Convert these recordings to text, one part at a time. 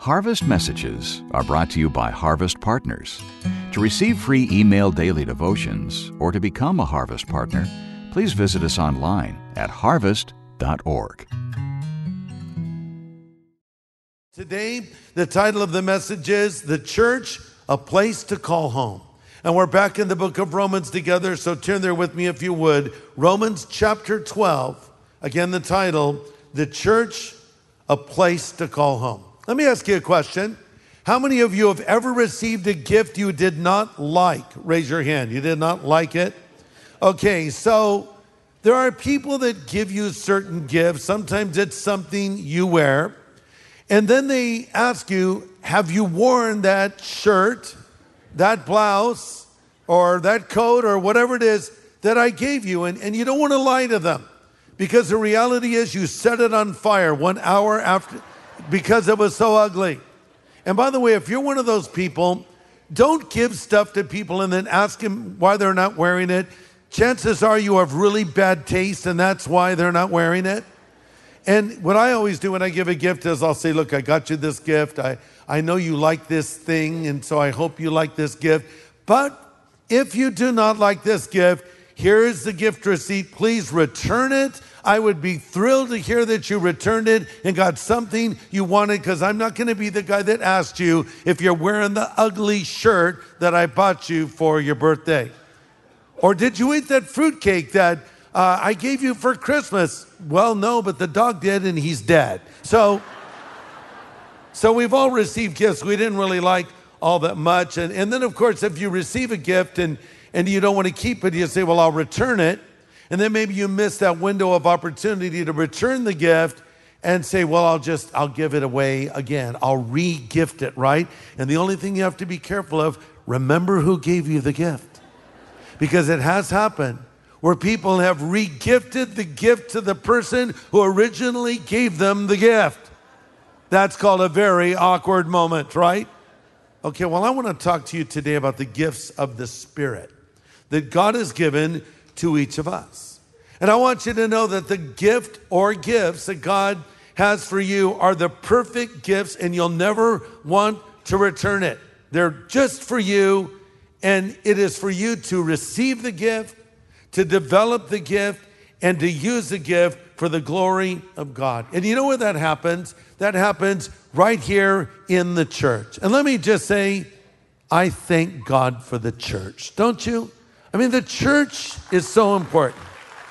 Harvest Messages are brought to you by Harvest Partners. To receive free email daily devotions or to become a Harvest Partner, please visit us online at harvest.org. Today, the title of the message is The Church, a Place to Call Home. And we're back in the book of Romans together, so turn there with me if you would. Romans chapter 12. Again, the title, The Church, a Place to Call Home. Let me ask you a question. How many of you have ever received a gift you did not like? Raise your hand. You did not like it? Okay, so there are people that give you certain gifts. Sometimes it's something you wear. And then they ask you, have you worn that shirt, that blouse, or that coat, or whatever it is that I gave you? And you don't want to lie to them, because the reality is you set it on fire 1 hour after because it was so ugly. And by the way, if you're one of those people, don't give stuff to people and then ask them why they're not wearing it. Chances are you have really bad taste, and that's why they're not wearing it. And what I always do when I give a gift is I'll say, look, I got you this gift. I know you like this thing, and so I hope you like this gift. But if you do not like this gift, here is the gift receipt. Please return it. I would be thrilled to hear that you returned it and got something you wanted, because I'm not going to be the guy that asked you if you're wearing the ugly shirt that I bought you for your birthday. Or did you eat that fruitcake that I gave you for Christmas? Well, no, but the dog did, and he's dead. So we've all received gifts we didn't really like all that much. And then, of course, if you receive a gift and you don't want to keep it, you say, well, I'll return it. And then maybe you miss that window of opportunity to return the gift and say, well, I'll give it away again. I'll re-gift it, right? And the only thing you have to be careful of, remember who gave you the gift. Because it has happened where people have re-gifted the gift to the person who originally gave them the gift. That's called a very awkward moment, right? Okay, well, I want to talk to you today about the gifts of the Spirit that God has given to each of us. And I want you to know that the gift or gifts that God has for you are the perfect gifts, and you'll never want to return it. They're just for you, and it is for you to receive the gift, to develop the gift, and to use the gift for the glory of God. And you know where that happens? That happens right here in the church. And let me just say, I thank God for the church, don't you? I mean, the church is so important.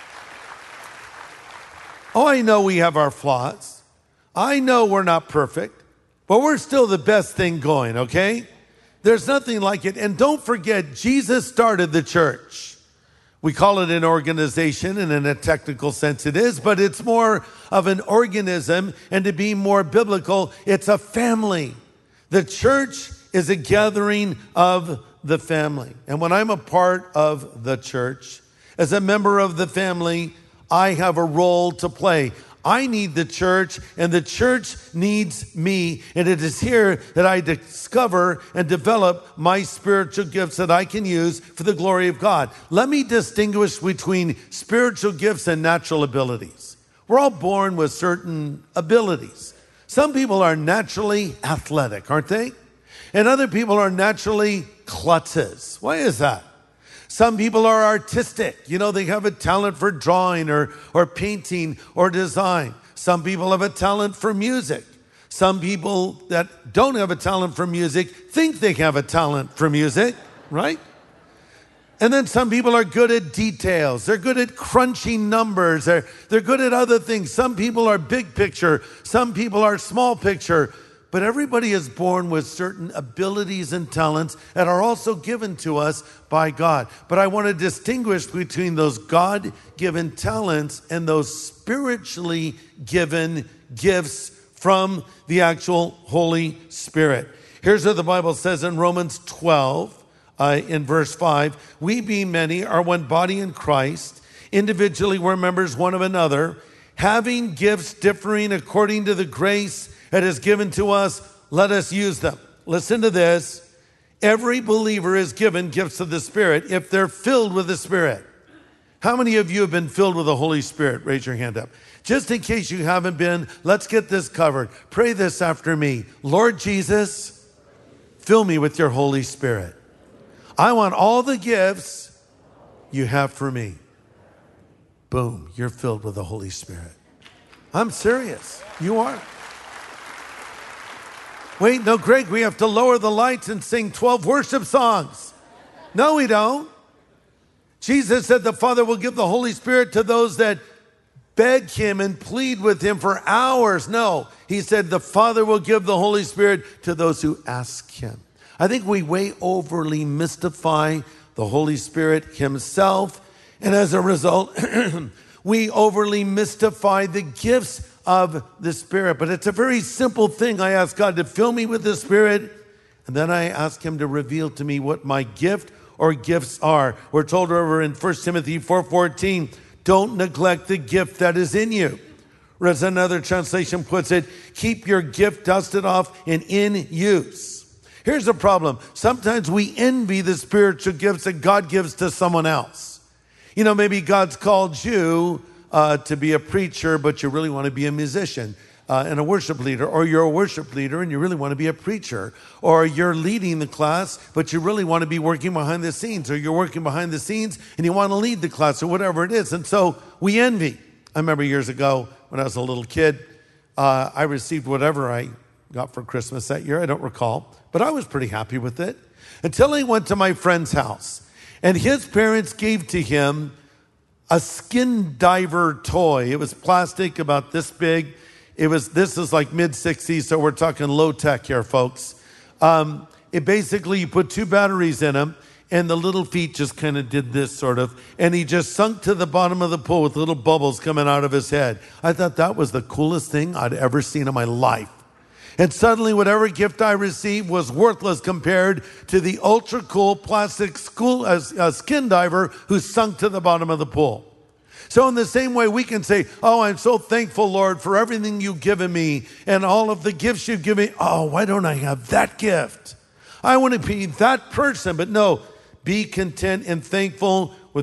Oh, I know we have our flaws. I know we're not perfect, but we're still the best thing going, okay? There's nothing like it. And don't forget, Jesus started the church. We call it an organization, and in a technical sense it is, but it's more of an organism, and to be more biblical, it's a family. The church is a gathering of the family. And when I'm a part of the church, as a member of the family, I have a role to play. I need the church, and the church needs me. And it is here that I discover and develop my spiritual gifts that I can use for the glory of God. Let me distinguish between spiritual gifts and natural abilities. We're all born with certain abilities. Some people are naturally athletic, aren't they? And other people are naturally klutzes. Why is that? Some people are artistic. You know, they have a talent for drawing or painting or design. Some people have a talent for music. Some people that don't have a talent for music think they have a talent for music, right? And then some people are good at details. They're good at crunching numbers. They're good at other things. Some people are big picture. Some people are small picture. But everybody is born with certain abilities and talents that are also given to us by God. But I want to distinguish between those God-given talents and those spiritually given gifts from the actual Holy Spirit. Here's what the Bible says in Romans 12, in verse 5. We being many are one body in Christ. Individually we're members one of another, having gifts differing according to the grace that is given to us, let us use them. Listen to this. Every believer is given gifts of the Spirit if they're filled with the Spirit. How many of you have been filled with the Holy Spirit? Raise your hand up. Just in case you haven't been, let's get this covered. Pray this after me. Lord Jesus, fill me with your Holy Spirit. I want all the gifts you have for me. Boom, you're filled with the Holy Spirit. I'm serious. You are. Wait, no, Greg, we have to lower the lights and sing 12 worship songs. No, we don't. Jesus said the Father will give the Holy Spirit to those that beg him and plead with him for hours. No, he said the Father will give the Holy Spirit to those who ask him. I think we way overly mystify the Holy Spirit himself. And as a result, we overly mystify the gifts of the Spirit. But it's a very simple thing. I ask God to fill me with the Spirit, and then I ask him to reveal to me what my gift or gifts are. We're told over in 1 Timothy 4:14, don't neglect the gift that is in you. Or as another translation puts it, keep your gift dusted off and in use. Here's the problem. Sometimes we envy the spiritual gifts that God gives to someone else. You know, maybe God's called you to be a preacher, but you really want to be a musician and a worship leader, or you're a worship leader and you really want to be a preacher, or you're leading the class, but you really want to be working behind the scenes, or you're working behind the scenes and you want to lead the class, or whatever it is. And so we envy. I remember years ago when I was a little kid, I received whatever I got for Christmas that year. I don't recall, but I was pretty happy with it until I went to my friend's house, and his parents gave to him a skin diver toy. It was plastic about this big. This is like mid-60s, so we're talking low tech here, folks. It basically, you put 2 batteries in him, and the little feet just kind of did this sort of, and he just sunk to the bottom of the pool with little bubbles coming out of his head. I thought that was the coolest thing I'd ever seen in my life. And suddenly, whatever gift I received was worthless compared to the ultra cool plastic skin diver who sunk to the bottom of the pool. So in the same way, we can say, oh, I'm so thankful, Lord, for everything you've given me and all of the gifts you've given me. Oh, why don't I have that gift? I want to be that person. But no, be content and thankful with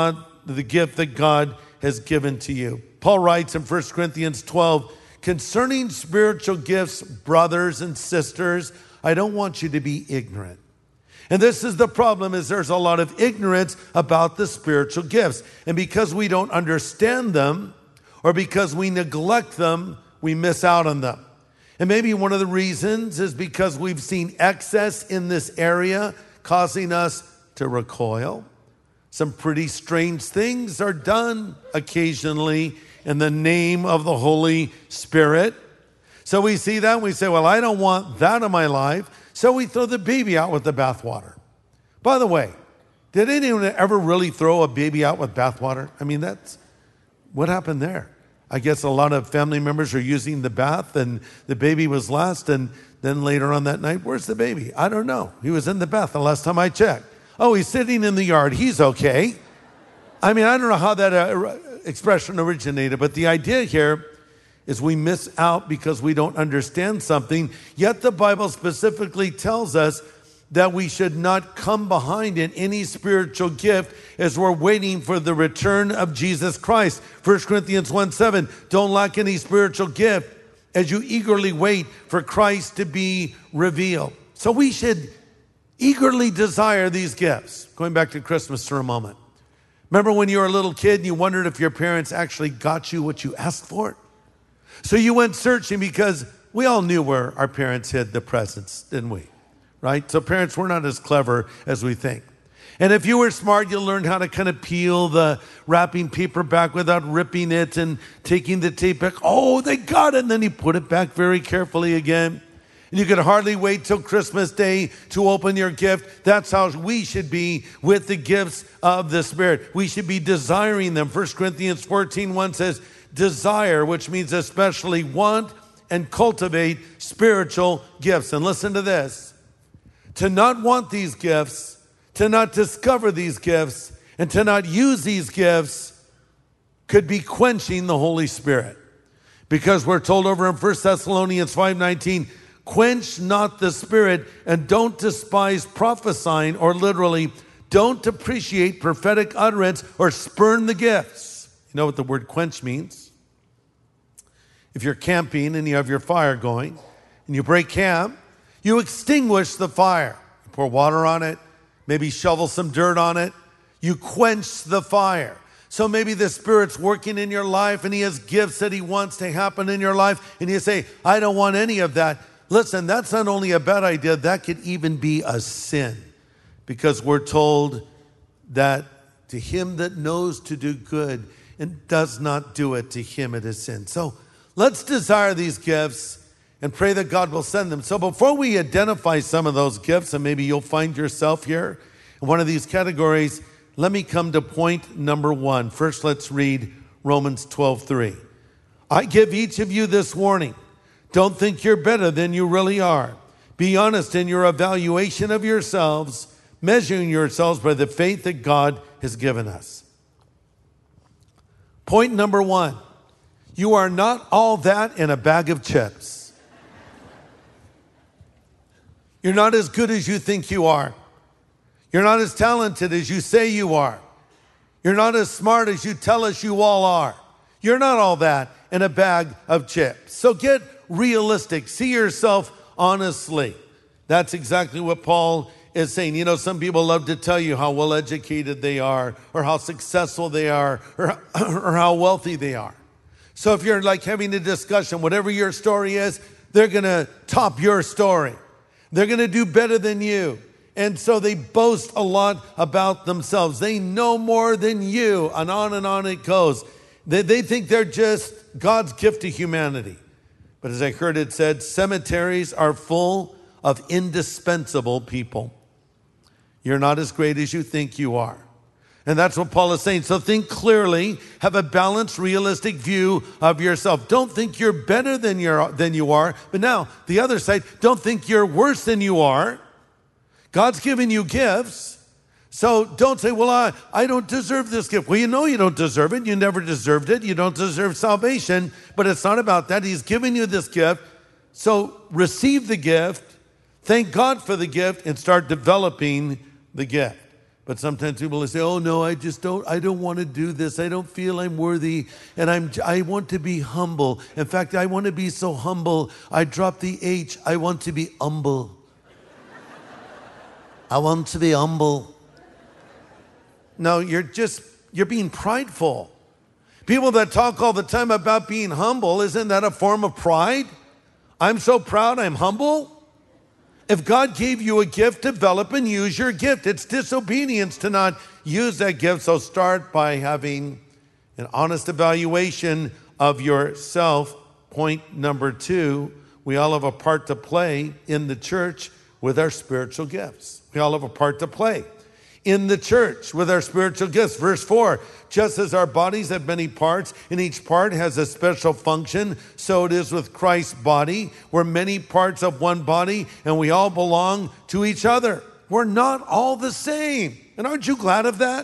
the gift that God has given to you. Paul writes in 1 Corinthians 12, concerning spiritual gifts, brothers and sisters, I don't want you to be ignorant. And this is the problem, is there's a lot of ignorance about the spiritual gifts. And because we don't understand them, or because we neglect them, we miss out on them. And maybe one of the reasons is because we've seen excess in this area, causing us to recoil. Some pretty strange things are done occasionally in the name of the Holy Spirit. So we see that and we say, well, I don't want that in my life. So we throw the baby out with the bathwater. By the way, did anyone ever really throw a baby out with bathwater? I mean, that's what happened there. I guess a lot of family members are using the bath and the baby was last. And then later on that night, where's the baby? I don't know. He was in the bath the last time I checked. Oh, he's sitting in the yard. He's okay. I mean, I don't know how that expression originated, but the idea here is we miss out because we don't understand something. Yet the Bible specifically tells us that we should not come behind in any spiritual gift as we're waiting for the return of Jesus Christ. 1 Corinthians 1:7, don't lack any spiritual gift as you eagerly wait for Christ to be revealed. So we should eagerly desire these gifts. Going back to Christmas for a moment. Remember when you were a little kid and you wondered if your parents actually got you what you asked for? So you went searching because we all knew where our parents hid the presents, didn't we? Right? So parents, we're not as clever as we think. And if you were smart, you learned how to kind of peel the wrapping paper back without ripping it and taking the tape back. Oh, they got it. And then you put it back very carefully again. And you could hardly wait till Christmas Day to open your gift. That's how we should be with the gifts of the Spirit. We should be desiring them. 1 Corinthians 14:1 says, desire, which means especially want and cultivate spiritual gifts. And listen to this. To not want these gifts, to not discover these gifts, and to not use these gifts could be quenching the Holy Spirit. Because we're told over in 1 Thessalonians 5:19, quench not the Spirit and don't despise prophesying, or literally, don't depreciate prophetic utterance or spurn the gifts. You know what the word quench means? If you're camping and you have your fire going and you break camp, you extinguish the fire. You pour water on it, maybe shovel some dirt on it. You quench the fire. So maybe the Spirit's working in your life and He has gifts that He wants to happen in your life, and you say, I don't want any of that. Listen, that's not only a bad idea, that could even be a sin, because we're told that to him that knows to do good and does not do it, to him it is sin. So let's desire these gifts and pray that God will send them. So before we identify some of those gifts, and maybe you'll find yourself here in one of these categories, let me come to point number one. First, let's read Romans 12:3. I give each of you this warning. Don't think you're better than you really are. Be honest in your evaluation of yourselves, measuring yourselves by the faith that God has given us. Point number one, you are not all that in a bag of chips. You're not as good as you think you are. You're not as talented as you say you are. You're not as smart as you tell us you all are. You're not all that in a bag of chips. So get realistic. See yourself honestly. That's exactly what Paul is saying. You know, some people love to tell you how well educated they are, or how successful they are, or how wealthy they are. So if you're like having a discussion, whatever your story is, they're going to top your story. They're going to do better than you. And so they boast a lot about themselves. They know more than you, and on it goes. They think they're just God's gift to humanity. But as I heard it said, cemeteries are full of indispensable people. You're not as great as you think you are. And that's what Paul is saying. So think clearly, have a balanced, realistic view of yourself. Don't think you're better than you are. But now, the other side, don't think you're worse than you are. God's given you gifts. So don't say, well, I don't deserve this gift. Well, you know you don't deserve it. You never deserved it. You don't deserve salvation. But it's not about that. He's given you this gift. So receive the gift, thank God for the gift, and start developing the gift. But sometimes people will say, oh no, I don't want to do this. I don't feel I'm worthy, and I want to be humble. In fact, I want to be so humble, I drop the H. I want to be humble. I want to be humble. No, you're being prideful. People that talk all the time about being humble, isn't that a form of pride? I'm so proud I'm humble. If God gave you a gift, develop and use your gift. It's disobedience to not use that gift. So start by having an honest evaluation of yourself. Point number two, we all have a part to play in the church with our spiritual gifts. We all have a part to play in the church with our spiritual gifts. Verse 4, just as our bodies have many parts and each part has a special function, so it is with Christ's body. We're many parts of one body and we all belong to each other. We're not all the same. And aren't you glad of that?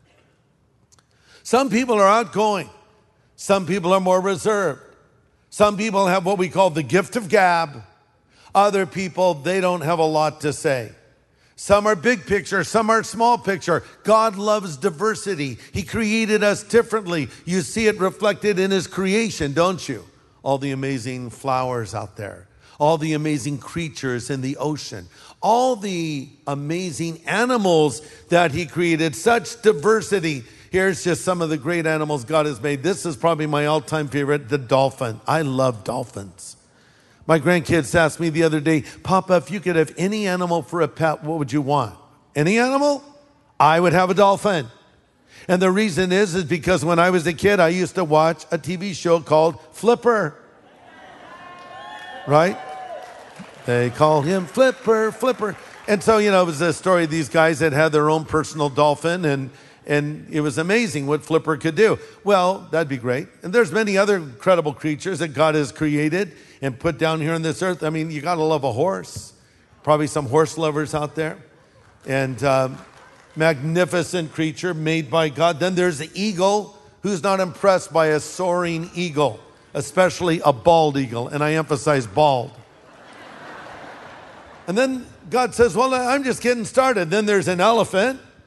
Some people are outgoing. Some people are more reserved. Some people have what we call the gift of gab. Other people, they don't have a lot to say. Some are big picture, some are small picture. God loves diversity. He created us differently. You see it reflected in His creation, don't you? All the amazing flowers out there, all the amazing creatures in the ocean, all the amazing animals that He created, such diversity. Here's just some of the great animals God has made. This is probably my all-time favorite, the dolphin. I love dolphins. My grandkids asked me the other day, Papa, if you could have any animal for a pet, what would you want? Any animal? I would have a dolphin. And the reason is because when I was a kid, I used to watch a TV show called Flipper. Right? They call him Flipper, Flipper. And so, it was a story of these guys that had their own personal dolphin, and it was amazing what Flipper could do. Well, that'd be great. And there's many other incredible creatures that God has created and put down here on this earth. I mean, you got to love a horse. Probably some horse lovers out there. And magnificent creature made by God. Then there's the eagle. Who's not impressed by a soaring eagle, especially a bald eagle? And I emphasize bald. And then God says, well, I'm just getting started. Then there's an elephant.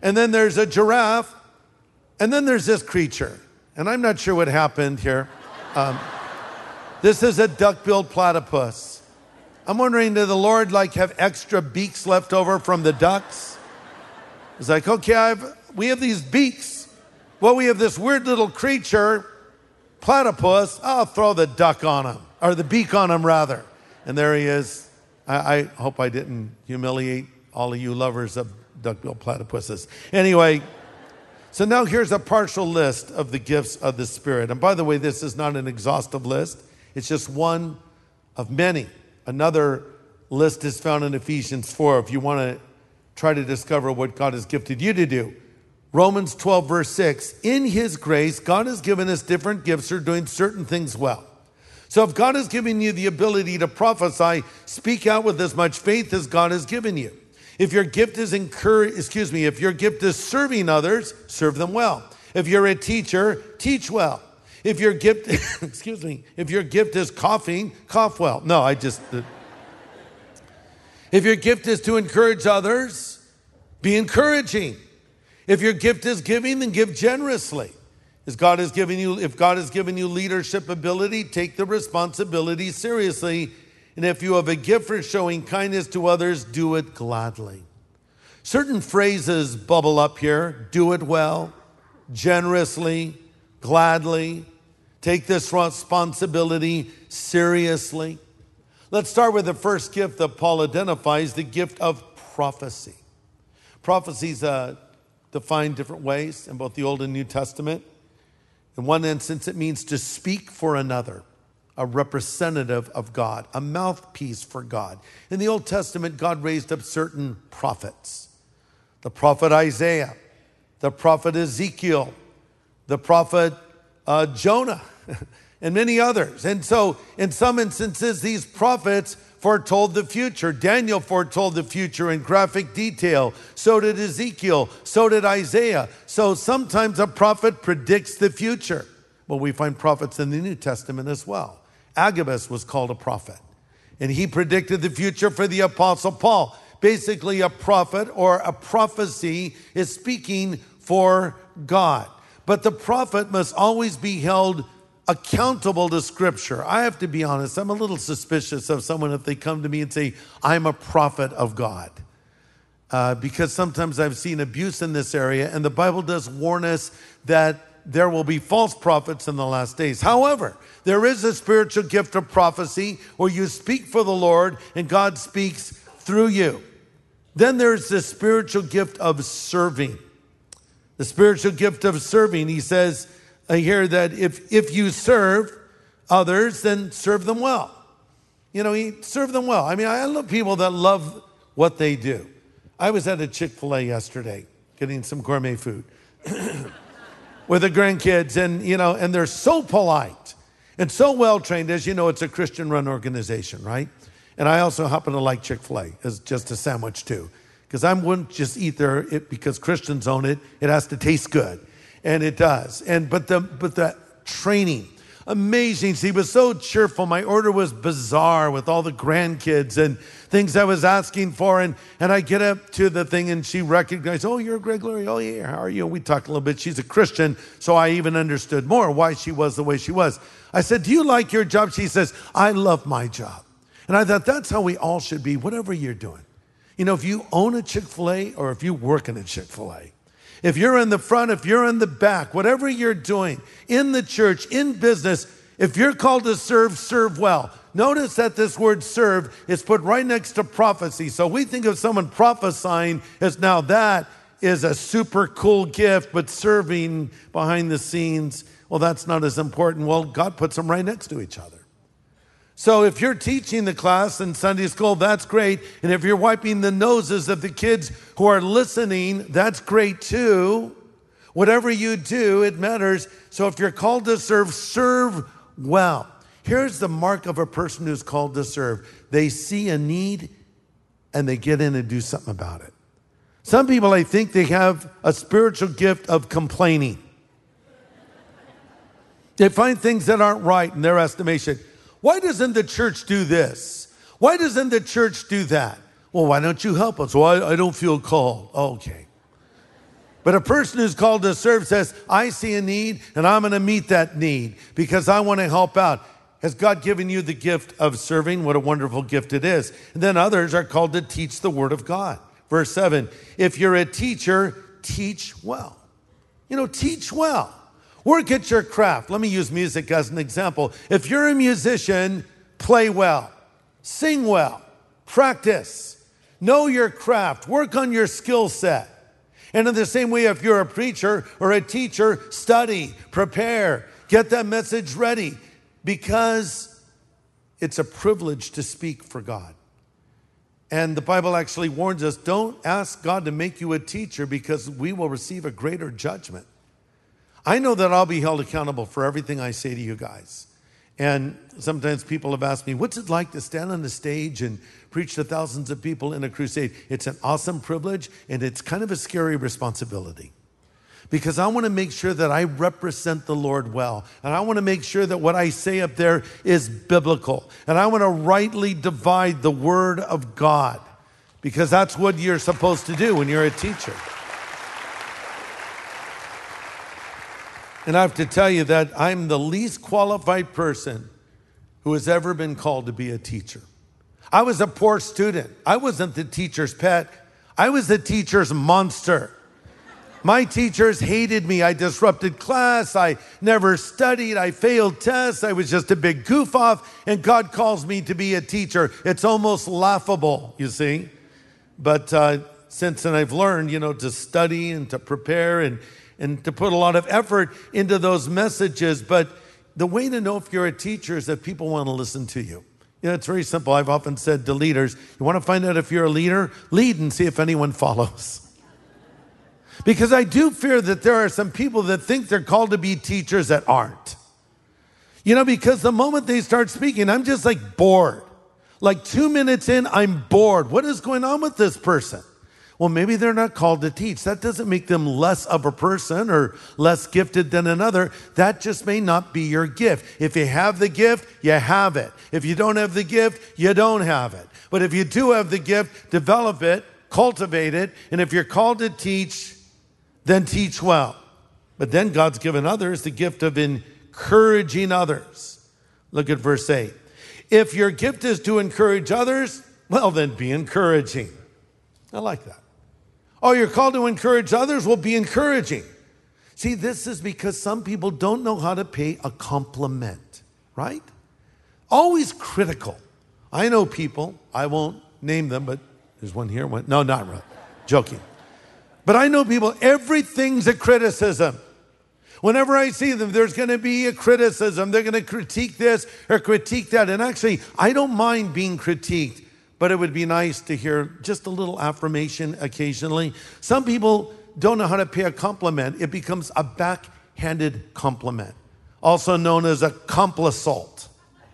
and then there's a giraffe, and then there's this creature. And I'm not sure what happened here. This is a duck-billed platypus. I'm wondering, did the Lord have extra beaks left over from the ducks? It's like, okay, we have these beaks. Well, we have this weird little creature, platypus. I'll throw the duck on him, or the beak on him rather. And there he is. I hope I didn't humiliate all of you lovers of duck-billed platypuses. Anyway, so now here's a partial list of the gifts of the Spirit. And by the way, this is not an exhaustive list. It's just one of many. Another list is found in Ephesians 4 if you want to try to discover what God has gifted you to do. Romans 12, verse 6, in his grace, God has given us different gifts for doing certain things well. So if God has given you the ability to prophesy, speak out with as much faith as God has given you. If your gift is if your gift is serving others, serve them well. If you're a teacher, teach well. If your gift, if your gift is coughing, cough well. No, if your gift is to encourage others, be encouraging. If your gift is giving, then give generously. If God has given you leadership ability, take the responsibility seriously. And if you have a gift for showing kindness to others, do it gladly. Certain phrases bubble up here. Do it well, generously, gladly. Take this responsibility seriously. Let's start with the first gift that Paul identifies, the gift of prophecy. Prophecies defined different ways in both the Old and New Testament. In one instance, it means to speak for another, a representative of God, a mouthpiece for God. In the Old Testament, God raised up certain prophets. The prophet Isaiah, the prophet Ezekiel, the prophet Jonah, and many others. And so in some instances, these prophets foretold the future. Daniel foretold the future in graphic detail. So did Ezekiel. So did Isaiah. So sometimes a prophet predicts the future. Well, we find prophets in the New Testament as well. Agabus was called a prophet, and he predicted the future for the Apostle Paul. Basically, a prophet or a prophecy is speaking for God. But the prophet must always be held accountable to Scripture. I have to be honest, I'm a little suspicious of someone if they come to me and say, I'm a prophet of God. Because sometimes I've seen abuse in this area, and the Bible does warn us that there will be false prophets in the last days. However, there is a spiritual gift of prophecy where you speak for the Lord and God speaks through you. Then there's the spiritual gift of serving. The spiritual gift of serving, he says here that if you serve others, then serve them well. Serve them well. I mean, I love people that love what they do. I was at a Chick-fil-A yesterday getting some gourmet food with the grandkids, and they're so polite and so well-trained. As you know, it's a Christian-run organization, right? And I also happen to like Chick-fil-A as just a sandwich too, because I wouldn't just eat there because Christians own it. It has to taste good, and it does. But the training, amazing. He was so cheerful. My order was bizarre with all the grandkids and things I was asking for. And I get up to the thing and she recognized, oh, you're Greg Laurie. Oh, yeah, how are you? And we talked a little bit. She's a Christian, so I even understood more why she was the way she was. I said, do you like your job? She says, I love my job. And I thought that's how we all should be, whatever you're doing. If you own a Chick-fil-A or if you work in a Chick-fil-A, if you're in the front, if you're in the back, whatever you're doing, in the church, in business, if you're called to serve, serve well. Notice that this word serve is put right next to prophecy. So we think of someone prophesying as now that is a super cool gift, but serving behind the scenes, well, that's not as important. Well, God puts them right next to each other. So if you're teaching the class in Sunday school, that's great. And if you're wiping the noses of the kids who are listening, that's great too. Whatever you do, it matters. So if you're called to serve, serve well. Here's the mark of a person who's called to serve. They see a need and they get in and do something about it. Some people, I think they have a spiritual gift of complaining. They find things that aren't right in their estimation. Why doesn't the church do this? Why doesn't the church do that? Well, why don't you help us? Well, I don't feel called. Okay. But a person who's called to serve says, I see a need and I'm going to meet that need because I want to help out. Has God given you the gift of serving? What a wonderful gift it is. And then others are called to teach the word of God. Verse 7, if you're a teacher, teach well. Teach well. Work at your craft. Let me use music as an example. If you're a musician, play well, sing well, practice, know your craft, work on your skill set. And in the same way, if you're a preacher or a teacher, study, prepare, get that message ready, because it's a privilege to speak for God. And the Bible actually warns us, don't ask God to make you a teacher because we will receive a greater judgment. I know that I'll be held accountable for everything I say to you guys. And sometimes people have asked me, what's it like to stand on the stage and preach to thousands of people in a crusade? It's an awesome privilege, and it's kind of a scary responsibility. Because I want to make sure that I represent the Lord well. And I want to make sure that what I say up there is biblical. And I want to rightly divide the word of God. Because that's what you're supposed to do when you're a teacher. And I have to tell you that I'm the least qualified person who has ever been called to be a teacher. I was a poor student. I wasn't the teacher's pet. I was the teacher's monster. My teachers hated me. I disrupted class. I never studied. I failed tests. I was just a big goof off. And God calls me to be a teacher. It's almost laughable, you see. But since then I've learned, to study and to prepare and to put a lot of effort into those messages. But the way to know if you're a teacher is that people want to listen to you. It's very simple. I've often said to leaders, you want to find out if you're a leader? Lead and see if anyone follows. Because I do fear that there are some people that think they're called to be teachers that aren't. Because the moment they start speaking, I'm just bored. 2 minutes in, I'm bored. What is going on with this person? Well, maybe they're not called to teach. That doesn't make them less of a person or less gifted than another. That just may not be your gift. If you have the gift, you have it. If you don't have the gift, you don't have it. But if you do have the gift, develop it, cultivate it. And if you're called to teach, then teach well. But then God's given others the gift of encouraging others. Look at verse 8. If your gift is to encourage others, well, then be encouraging. I like that. Oh, you're called to encourage others? Well, be encouraging. See, this is because some people don't know how to pay a compliment, right? Always critical. I know people, I won't name them, but there's one here. No, not really. Joking. But I know people, everything's a criticism. Whenever I see them, there's going to be a criticism. They're going to critique this or critique that. And actually, I don't mind being critiqued. But it would be nice to hear just a little affirmation occasionally. Some people don't know how to pay a compliment. It becomes a backhanded compliment, also known as a complisult.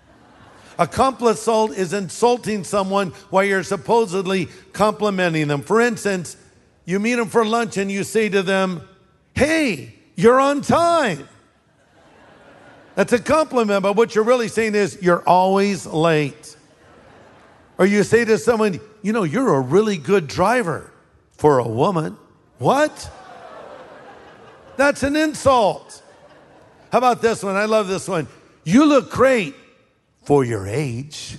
A complisult is insulting someone while you're supposedly complimenting them. For instance, you meet them for lunch and you say to them, hey, you're on time. That's a compliment, but what you're really saying is you're always late. Or you say to someone, you're a really good driver for a woman. What? That's an insult. How about this one? I love this one. You look great for your age.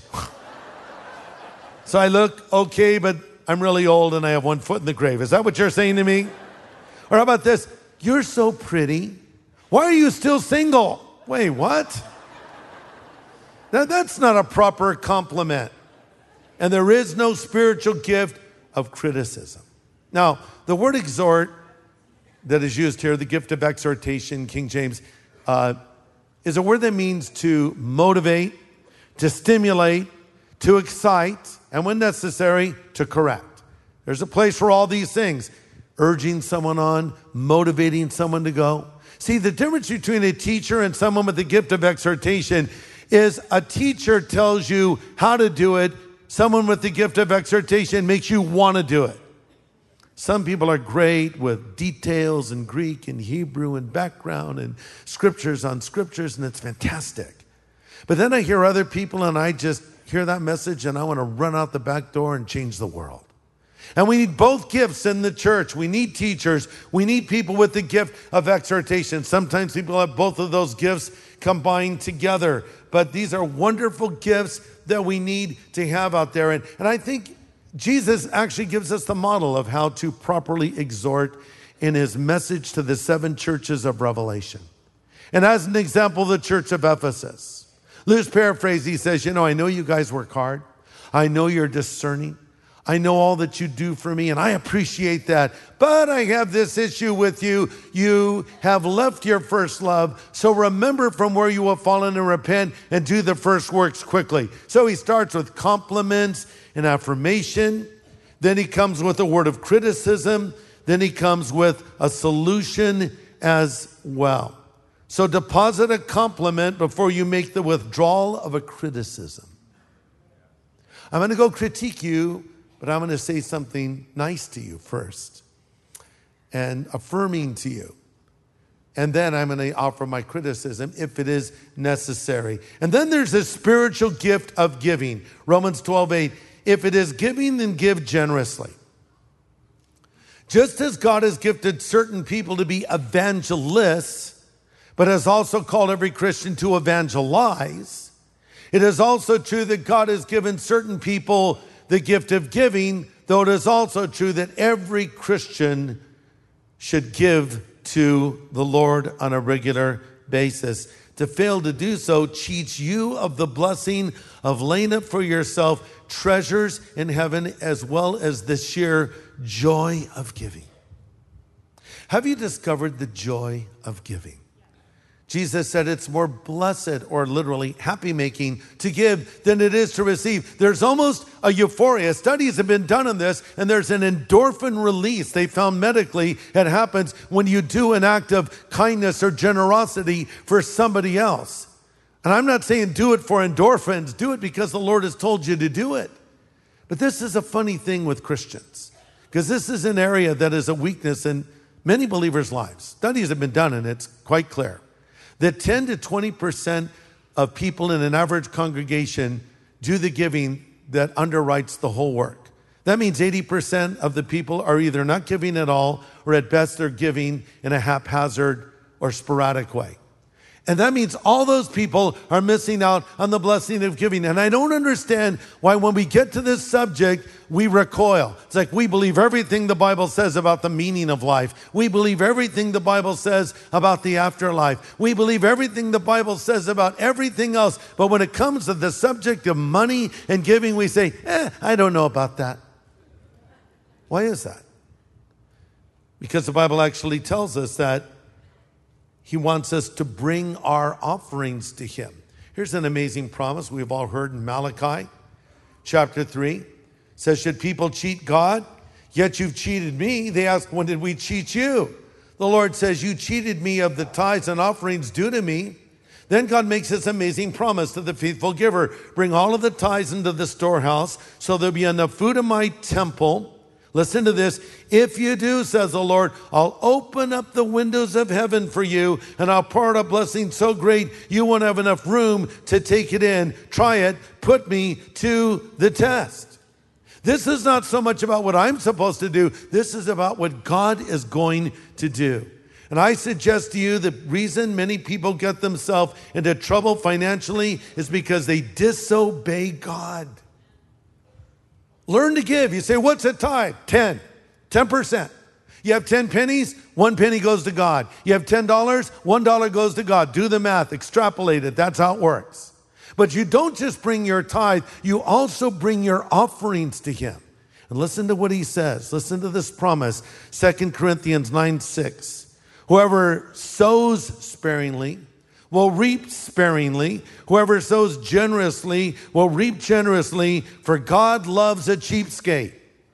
So I look okay, but I'm really old and I have one foot in the grave. Is that what you're saying to me? Or how about this? You're so pretty. Why are you still single? Wait, what? That's not a proper compliment. And there is no spiritual gift of criticism. Now, the word exhort that is used here, the gift of exhortation, King James, is a word that means to motivate, to stimulate, to excite, and when necessary, to correct. There's a place for all these things. Urging someone on, motivating someone to go. See, the difference between a teacher and someone with the gift of exhortation is a teacher tells you how to do it. Someone with the gift of exhortation makes you want to do it. Some people are great with details in Greek and Hebrew and background and scriptures on scriptures, and it's fantastic. But then I hear other people and I just hear that message and I want to run out the back door and change the world. And we need both gifts in the church. We need teachers. We need people with the gift of exhortation. Sometimes people have both of those gifts combined together. But these are wonderful gifts that we need to have out there. And I think Jesus actually gives us the model of how to properly exhort in his message to the 7 churches of Revelation. And as an example, the church of Ephesus. Loose paraphrase, he says, I know you guys work hard. I know you're discerning. I know all that you do for me, and I appreciate that. But I have this issue with you. You have left your first love. So remember from where you have fallen and repent and do the first works quickly. So he starts with compliments and affirmation. Then he comes with a word of criticism. Then he comes with a solution as well. So deposit a compliment before you make the withdrawal of a criticism. I'm going to go critique you, but I'm going to say something nice to you first and affirming to you. And then I'm going to offer my criticism if it is necessary. And then there's a spiritual gift of giving. Romans 12:8. If it is giving, then give generously. Just as God has gifted certain people to be evangelists, but has also called every Christian to evangelize, it is also true that God has given certain people the gift of giving, though it is also true that every Christian should give to the Lord on a regular basis. To fail to do so cheats you of the blessing of laying up for yourself treasures in heaven, as well as the sheer joy of giving. Have you discovered the joy of giving? Jesus said it's more blessed, or literally happy making, to give than it is to receive. There's almost a euphoria. Studies have been done on this, and there's an endorphin release. They found medically it happens when you do an act of kindness or generosity for somebody else. And I'm not saying do it for endorphins. Do it because the Lord has told you to do it. But this is a funny thing with Christians, because this is an area that is a weakness in many believers' lives. Studies have been done, and it's quite clear that 10 to 20% of people in an average congregation do the giving that underwrites the whole work. That means 80% of the people are either not giving at all, or at best they're giving in a haphazard or sporadic way. And that means all those people are missing out on the blessing of giving. And I don't understand why when we get to this subject, we recoil. It's like we believe everything the Bible says about the meaning of life. We believe everything the Bible says about the afterlife. We believe everything the Bible says about everything else. But when it comes to the subject of money and giving, we say, I don't know about that. Why is that? Because the Bible actually tells us that He wants us to bring our offerings to Him. Here's an amazing promise we've all heard in Malachi chapter 3. It says, should people cheat God? Yet you've cheated me. They ask, when did we cheat you? The Lord says, you cheated me of the tithes and offerings due to me. Then God makes this amazing promise to the faithful giver. Bring all of the tithes into the storehouse, so there'll be enough food in my temple. Listen to this. If you do, says the Lord, I'll open up the windows of heaven for you, and I'll pour out a blessing so great you won't have enough room to take it in. Try it. Put me to the test. This is not so much about what I'm supposed to do. This is about what God is going to do. And I suggest to you the reason many people get themselves into trouble financially is because they disobey God. Learn to give. You say, what's a tithe? 10%. You have 10 pennies, 1 penny goes to God. You have $10, $1 goes to God. Do the math, extrapolate it. That's how it works. But you don't just bring your tithe, you also bring your offerings to Him. And listen to what He says. Listen to this promise, 2 Corinthians 9:6. Whoever sows sparingly will reap sparingly. Whoever sows generously will reap generously, for God loves a cheapskate.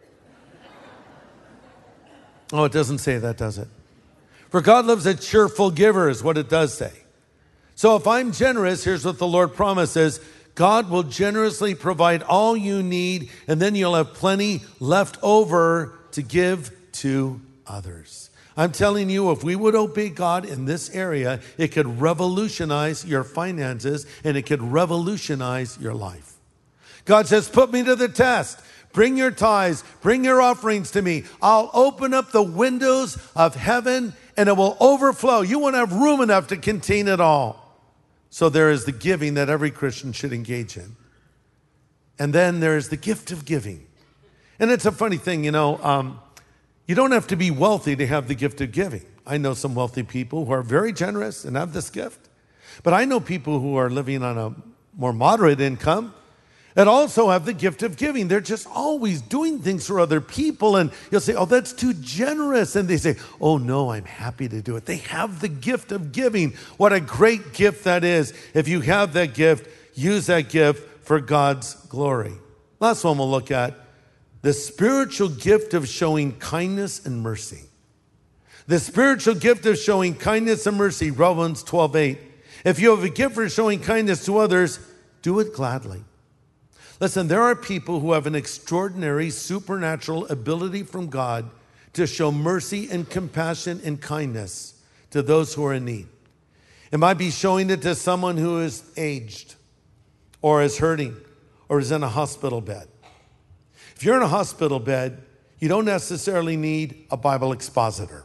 Oh, it doesn't say that, does it? For God loves a cheerful giver is what it does say. So if I'm generous, here's what the Lord promises. God will generously provide all you need, and then you'll have plenty left over to give to others. I'm telling you, if we would obey God in this area, it could revolutionize your finances, and it could revolutionize your life. God says, put me to the test. bring your tithes, bring your offerings to me. I'll open up the windows of heaven and it will overflow. You won't have room enough to contain it all. So there is the giving that every Christian should engage in. And then there's the gift of giving. And it's a funny thing, you don't have to be wealthy to have the gift of giving. I know some wealthy people who are very generous and have this gift. But I know people who are living on a more moderate income and also have the gift of giving. They're just always doing things for other people. And you'll say, oh, that's too generous. And they say, oh, no, I'm happy to do it. They have the gift of giving. What a great gift that is. If you have that gift, use that gift for God's glory. Last one we'll look at, the spiritual gift of showing kindness and mercy. The spiritual gift of showing kindness and mercy, Romans 12:8. If you have a gift for showing kindness to others, do it gladly. Listen, there are people who have an extraordinary supernatural ability from God to show mercy and compassion and kindness to those who are in need. It might be showing it to someone who is aged or is hurting or is in a hospital bed. If you're in a hospital bed, you don't necessarily need a Bible expositor.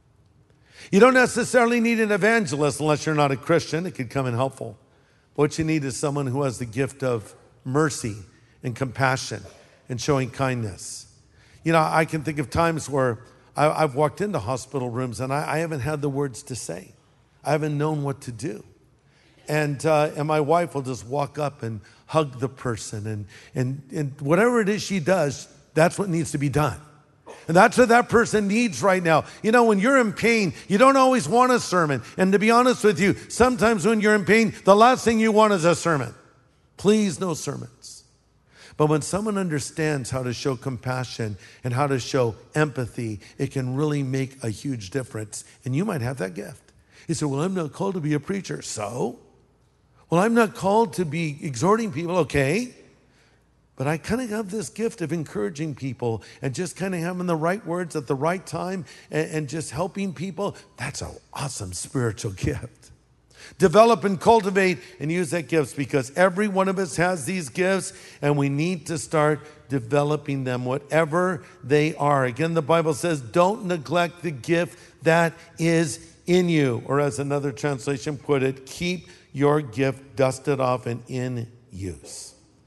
You don't necessarily need an evangelist unless you're not a Christian. It could come in helpful. What you need is someone who has the gift of mercy and compassion and showing kindness. I can think of times where I've walked into hospital rooms and I haven't had the words to say. I haven't known what to do. And my wife will just walk up and hug the person. And whatever it is she does, that's what needs to be done. And that's what that person needs right now. When you're in pain, you don't always want a sermon. And to be honest with you, sometimes when you're in pain, the last thing you want is a sermon. Please, no sermons. But when someone understands how to show compassion and how to show empathy, it can really make a huge difference. And you might have that gift. You say, well, I'm not called to be a preacher. So? Well, I'm not called to be exhorting people. Okay. But I kind of have this gift of encouraging people and just kind of having the right words at the right time and just helping people. That's an awesome spiritual gift. Develop and cultivate and use that gifts because every one of us has these gifts and we need to start developing them, whatever they are. Again, the Bible says, don't neglect the gift that is in you. Or as another translation put it, keep your gift dusted off and in use.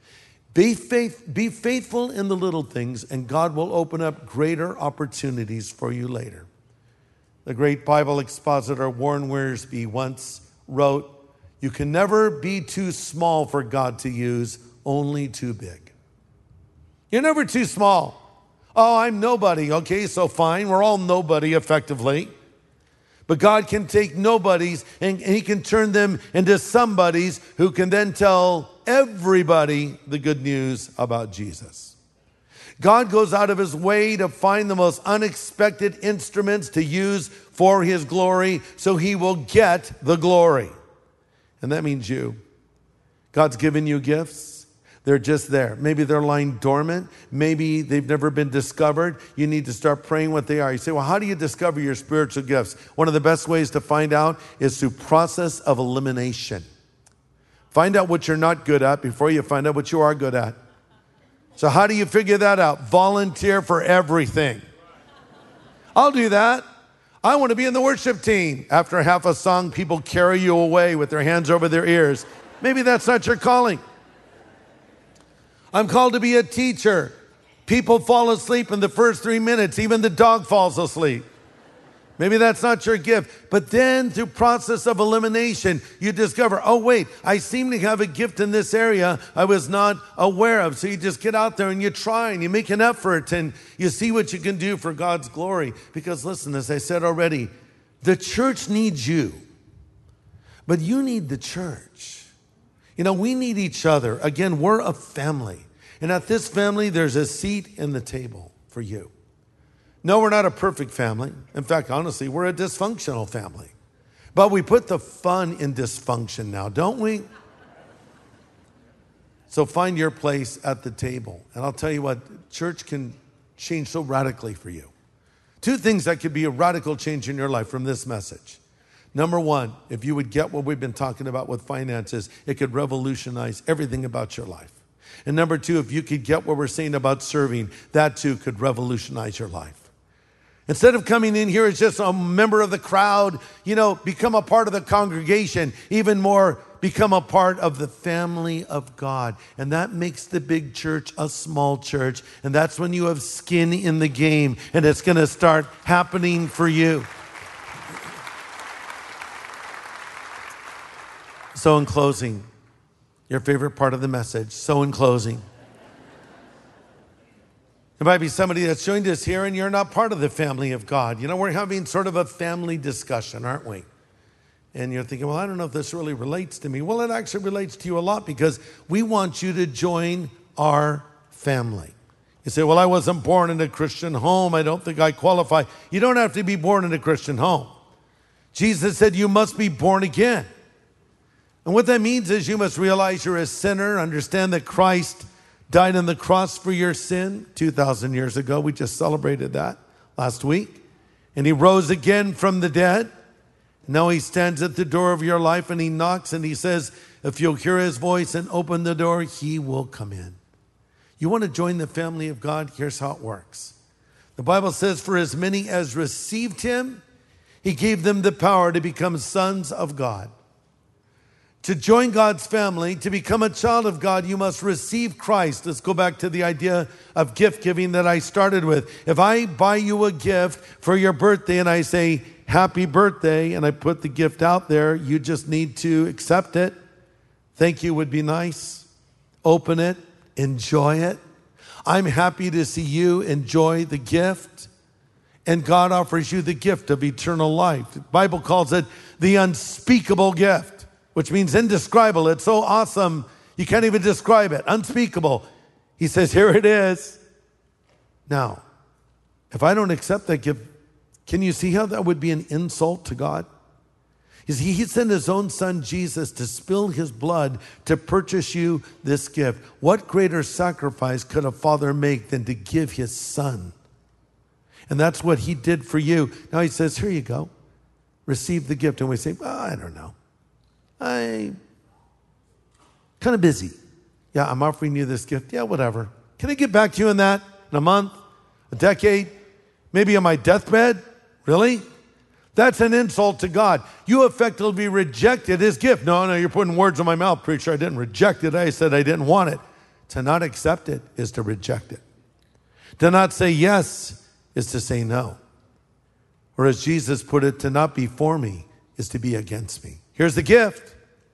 Be faithful in the little things, and God will open up greater opportunities for you later. The great Bible expositor Warren Wiersbe once wrote, you can never be too small for God to use, only too big. You're never too small. Oh, I'm nobody. Okay, so fine. We're all nobody effectively. But God can take nobodies and he can turn them into somebodies who can then tell everybody the good news about Jesus. God goes out of his way to find the most unexpected instruments to use for his glory so he will get the glory. And that means you. God's given you gifts. They're just there. Maybe they're lying dormant. Maybe they've never been discovered. You need to start praying what they are. You say, well, how do you discover your spiritual gifts? One of the best ways to find out is through process of elimination. Find out what you're not good at before you find out what you are good at. So how do you figure that out? Volunteer for everything. I'll do that. I want to be in the worship team. After half a song, people carry you away with their hands over their ears. Maybe that's not your calling. I'm called to be a teacher. People fall asleep in the first 3 minutes. Even the dog falls asleep. Maybe that's not your gift. But then through process of elimination, you discover, oh, wait, I seem to have a gift in this area I was not aware of. So you just get out there and you try and you make an effort and you see what you can do for God's glory. Because listen, as I said already, the church needs you, but you need the church. We need each other. Again, we're a family. And at this family, there's a seat in the table for you. No, we're not a perfect family. In fact, honestly, we're a dysfunctional family. But we put the fun in dysfunction now, don't we? So find your place at the table. And I'll tell you what, church can change so radically for you. 2 things that could be a radical change in your life from this message. Number 1, if you would get what we've been talking about with finances, it could revolutionize everything about your life. And number two, if you could get what we're saying about serving, that too could revolutionize your life. Instead of coming in here as just a member of the crowd, become a part of the congregation. Even more, become a part of the family of God. And that makes the big church a small church. And that's when you have skin in the game. And it's going to start happening for you. So in closing, your favorite part of the message. So in closing. There might be somebody that's joined us here and you're not part of the family of God. We're having sort of a family discussion, aren't we? And you're thinking, well, I don't know if this really relates to me. Well, it actually relates to you a lot because we want you to join our family. You say, well, I wasn't born in a Christian home. I don't think I qualify. You don't have to be born in a Christian home. Jesus said you must be born again. And what that means is you must realize you're a sinner, understand that Christ died on the cross for your sin 2,000 years ago. We just celebrated that last week. And he rose again from the dead. Now he stands at the door of your life and he knocks and he says, if you'll hear his voice and open the door, he will come in. You want to join the family of God? Here's how it works. The Bible says, for as many as received him, he gave them the power to become sons of God. To join God's family, to become a child of God, you must receive Christ. Let's go back to the idea of gift giving that I started with. If I buy you a gift for your birthday and I say, happy birthday, and I put the gift out there, you just need to accept it. Thank you would be nice. Open it, enjoy it. I'm happy to see you enjoy the gift. And God offers you the gift of eternal life. The Bible calls it the unspeakable gift, which means indescribable. It's so awesome, you can't even describe it. Unspeakable. He says, here it is. Now, if I don't accept that gift, can you see how that would be an insult to God? You see, he sent his own son, Jesus, to spill his blood to purchase you this gift. What greater sacrifice could a father make than to give his son? And that's what he did for you. Now he says, here you go. Receive the gift. And we say, well, I don't know. I'm kind of busy. Yeah, I'm offering you this gift. Yeah, whatever. Can I get back to you on that in a month, a decade, maybe on my deathbed? Really? That's an insult to God. You effectively rejected his gift. No, you're putting words in my mouth. Preacher, I didn't reject it. I said I didn't want it. To not accept it is to reject it. To not say yes is to say no. Or as Jesus put it, to not be for me is to be against me. Here's the gift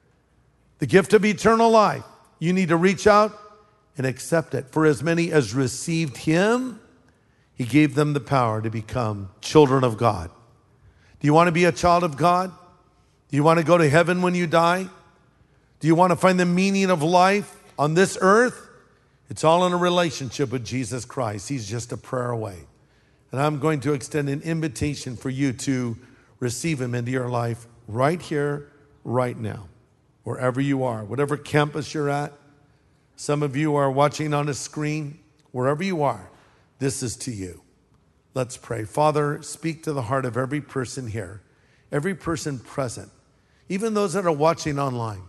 of eternal life. You need to reach out and accept it. For as many as received him, he gave them the power to become children of God. Do you want to be a child of God? Do you want to go to heaven when you die? Do you want to find the meaning of life on this earth? It's all in a relationship with Jesus Christ. He's just a prayer away. And I'm going to extend an invitation for you to receive him into your life right here, right now, wherever you are, whatever campus you're at. Some of you are watching on a screen. Wherever you are, this is to you. Let's pray. Father, speak to the heart of every person here, every person present, even those that are watching online,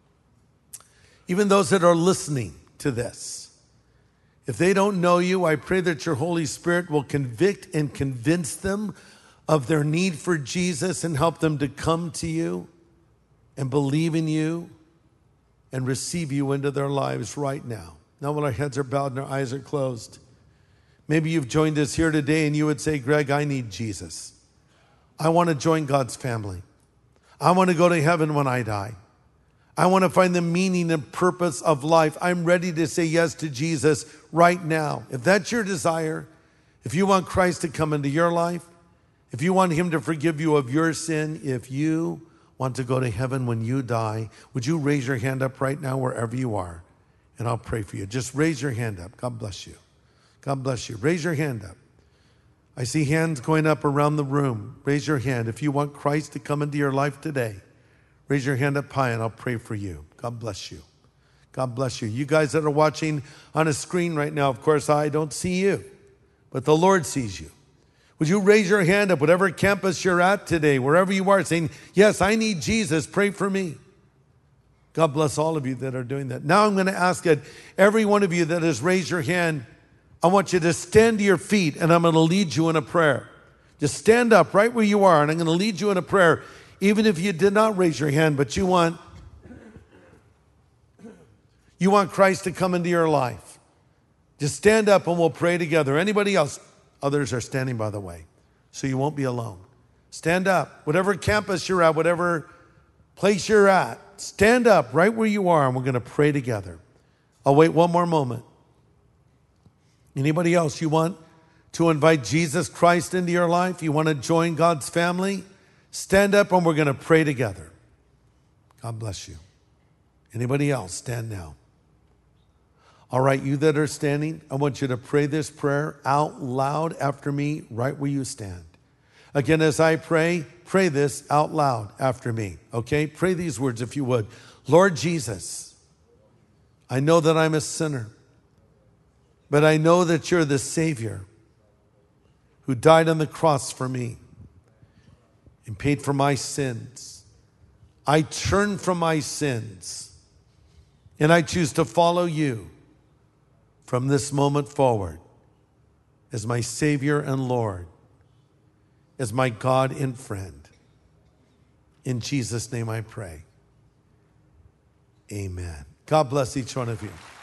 even those that are listening to this. If they don't know you, I pray that your Holy Spirit will convict and convince them of their need for Jesus and help them to come to you and believe in you and receive you into their lives right now. Now when our heads are bowed and our eyes are closed, maybe you've joined us here today and you would say, Greg, I need Jesus. I want to join God's family. I want to go to heaven when I die. I want to find the meaning and purpose of life. I'm ready to say yes to Jesus right now. If that's your desire, if you want Christ to come into your life, if you want him to forgive you of your sin, if you want to go to heaven when you die, would you raise your hand up right now wherever you are? And I'll pray for you. Just raise your hand up. God bless you. God bless you. Raise your hand up. I see hands going up around the room. Raise your hand. If you want Christ to come into your life today, raise your hand up high and I'll pray for you. God bless you. God bless you. You guys that are watching on a screen right now, of course, I don't see you, but the Lord sees you. Would you raise your hand up, whatever campus you're at today, wherever you are, saying, yes, I need Jesus. Pray for me. God bless all of you that are doing that. Now I'm going to ask that every one of you that has raised your hand, I want you to stand to your feet, and I'm going to lead you in a prayer. Just stand up right where you are, and I'm going to lead you in a prayer, even if you did not raise your hand, but you want Christ to come into your life. Just stand up and we'll pray together. Anybody else? Others are standing, by the way, so you won't be alone. Stand up. Whatever campus you're at, whatever place you're at, stand up right where you are, and we're going to pray together. I'll wait one more moment. Anybody else? You want to invite Jesus Christ into your life? You want to join God's family? Stand up and we're going to pray together. God bless you. Anybody else? Stand now. All right, you that are standing, I want you to pray this prayer out loud after me right where you stand. Again, as I pray this out loud after me, okay? Pray these words if you would. Lord Jesus, I know that I'm a sinner, but I know that you're the Savior who died on the cross for me and paid for my sins. I turn from my sins and I choose to follow you from this moment forward as my Savior and Lord, as my God and friend. In Jesus' name I pray. Amen. God bless each one of you.